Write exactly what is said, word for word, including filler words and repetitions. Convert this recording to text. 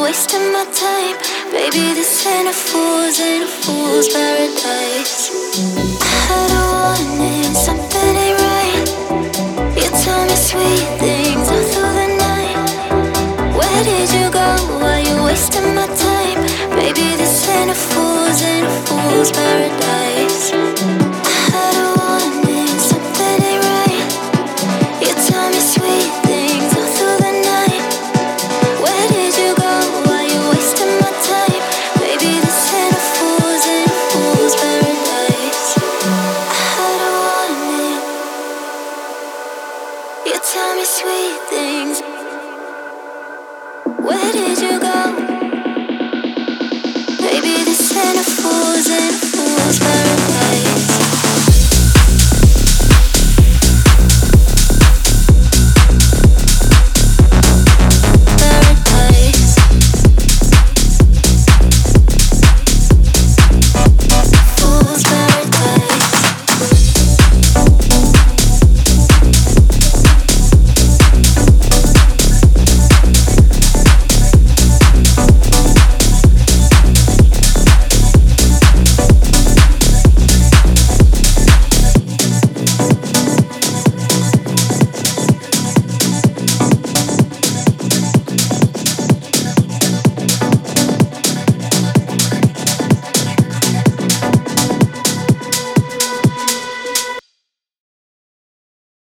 wasting my time? Baby, this ain't a fool's, ain't a fool's paradise. I don't want it, something ain't right. You tell me sweet things all through the night. Where did you go? Why you wasting my time? Baby, this ain't a fool's, ain't a fool's paradise.